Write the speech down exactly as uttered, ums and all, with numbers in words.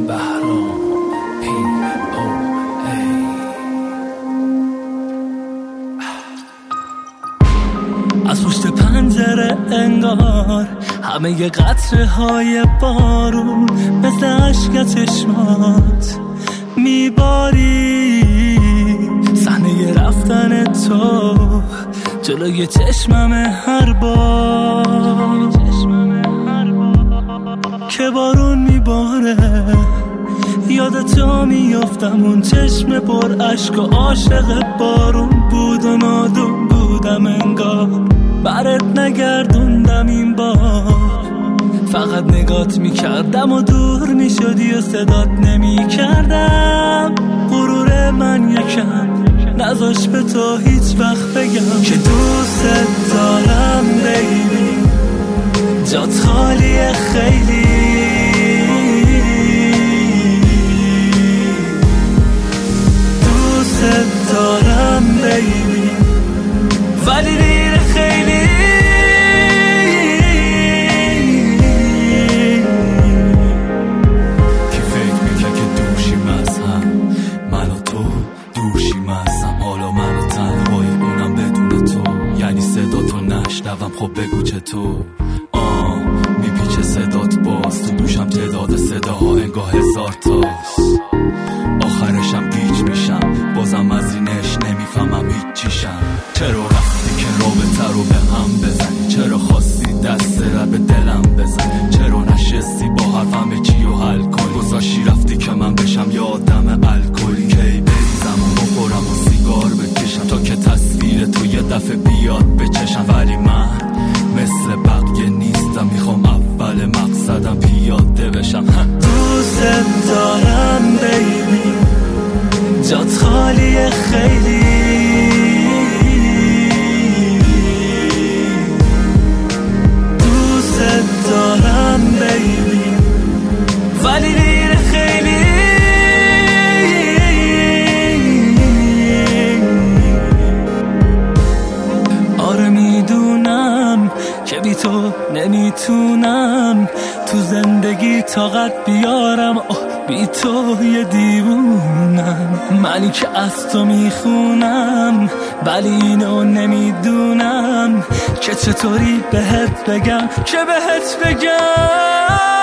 بهرام پی او ای. از پشت پنجره انگار همه ی قطره های بارون مثل عشق چشمات میباری. صحنه رفتن تو جلوی چشمم هر بار که بارون میباره یادتو میافتم. اون چشم پر عشق و عاشق بارون بود و نادون بودم انگار برات نگردوندم این بار. فقط نگات میکردم و دور میشدی و صدات نمیکردم. غرور من یکم نذاش به تو هیچ وقت بگم که دوست دارم بیبی. جات خالیه خیلی، دوست دارم بیبی ولی دیر خیلی. کی فکر میکرد که دوشیم از هم، من و تو دوشیم از هم. حالا من و تنهایی اونم بدون تو، یعنی صدا تو نشنوم. خب بگو چطور آه میپیچه صدات باز تو گوشم. تعداد صداها انگاه هزار تاست. آخرشم گیج میشم بازم از اینش نمیفهمم هیچ چیشم. چرا رفتی که رابطه رو به هم بزنی؟ چرا خواستی دست رو به دلم بزنی؟ چرا نشستی با حرفم چی و حل کنی؟ گذاشتی رفتی که من بشم یه آدم الکلی. کی بریزم و بخورم و سیگار بکشم تا که تصویر تو یه دفعه بیاد بچشم. ولی من مثل بقیه نیستم، میخوام اول مقصدم پیاده بشم. دوست دارم بیبی، جات خالیه خیلی. دوست دارم بیبی ولی دیر خیلی. آره میدونم که بی تو نمیتونم تو زندگی طاقت بیارم. آه بی تو یه دیوونم، منی که از تو میخونم ولی اینو نمیدونم که چطوری بهت بگم، که بهت بگم